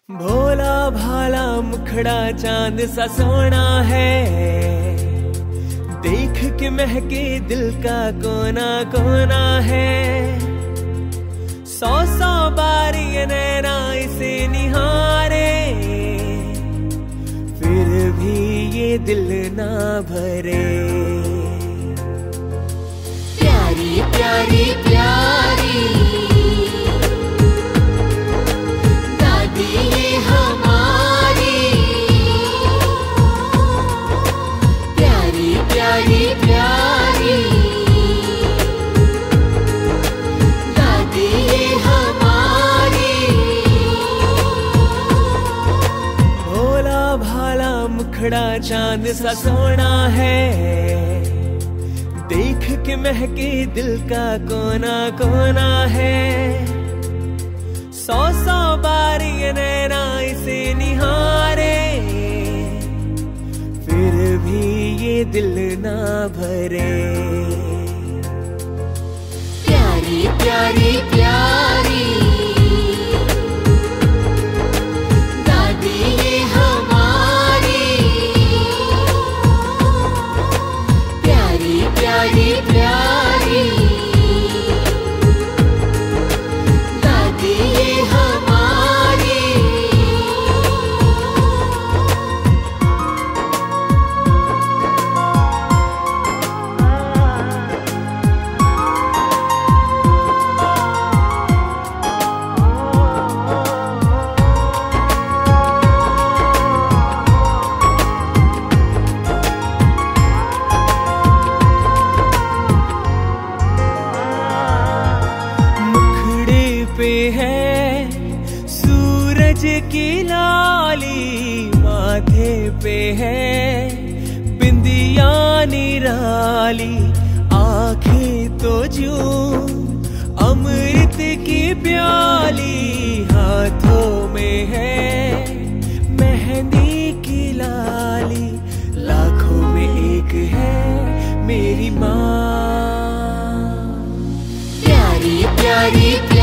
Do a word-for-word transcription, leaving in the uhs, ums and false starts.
भोला भाला मुखड़ा चांद सा सोना है, देख के महके दिल का कोना कोना है। सौ सौ बार ये नैना इसे निहारे, फिर भी ये दिल ना भरे। प्यारी प्यारी प्यारी दादी ये हमारी, प्यारी प्यारी प्यारी दादी ये हमारी। भोला भाला मुखड़ा चांद सा सोना है, देख के महके दिल का कोना कोना है। सौ सौ बार ये नैना इसे निहारे, फिर भी ये दिल ना भरे। प्यारी प्यारी प्यारी दादी ये हमारी, प्यारी प्यारी प्यारी दादी ये हमारी। पे है सूरज की लाली, माथे पे है बिंदिया निराली। आंखें तो जूं अमृत की प्याली, हाथों में है मेहंदी की लाली। लाखों में एक है मेरी माँ, प्यारी प्यारी